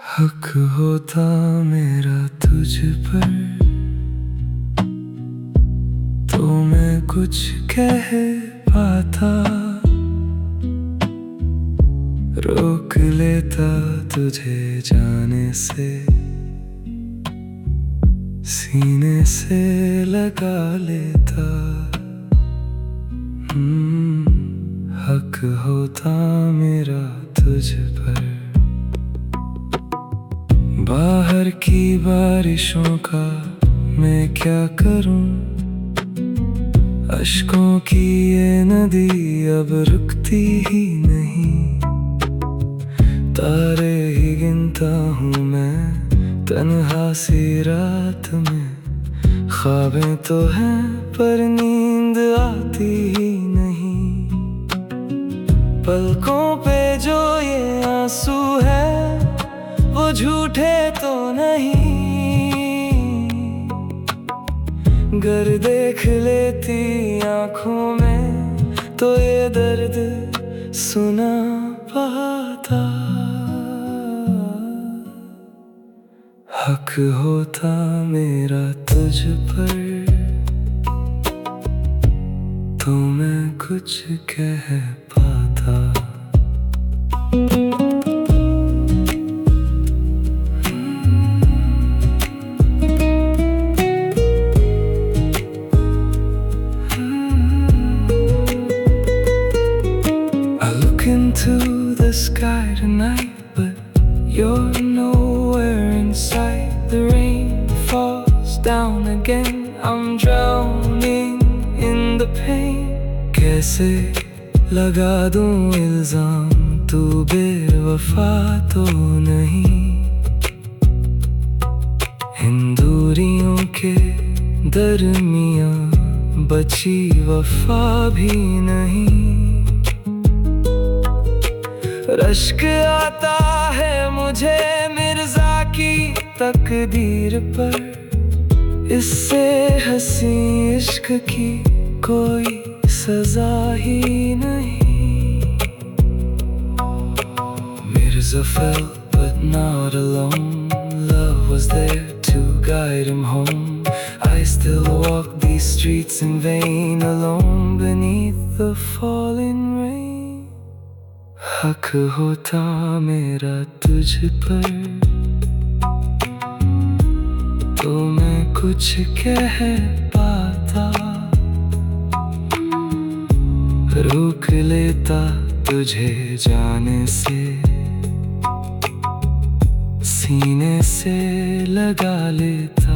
हक होता मेरा तुझ पर तो मैं कुछ कह पाता, रोक लेता तुझे जाने से, सीने से लगा लेता। हक होता मेरा तुझ पर। बाहर की बारिशों का मैं क्या करूं, अश्कों की ये नदी अब रुकती ही नहीं। तारे ही गिनता हूँ मैं तन्हा सी रात में, ख्वाबें तो हैं पर नींद आती ही नहीं। पलकों पे जो ये आंसू है वो झूठे तो नहीं, गर देख लेती आंखों में तो ये दर्द सुना पाता। हक होता मेरा तुझ पर तो मैं कुछ कह पाता। Into the sky tonight, but you're nowhere in sight. The rain falls down again, I'm drowning in the pain. कैसे लगा दूं इल्जाम, तू बेवफा तो नहीं। इन दूरियों के दरमियां बची वफा भी नहीं। रश्क आता है मुझे मिर्जा की तकदीर पर, इससे हंसी इश्क की कोई सजा ही नहीं। Mirza fell but not alone, love was there to guide him home. I still walk these streets in vain, alone beneath the falling rain. हक होता मेरा तुझ पर तो मैं कुछ कह पाता, रोक लेता तुझे जाने से, सीने से लगा लेता।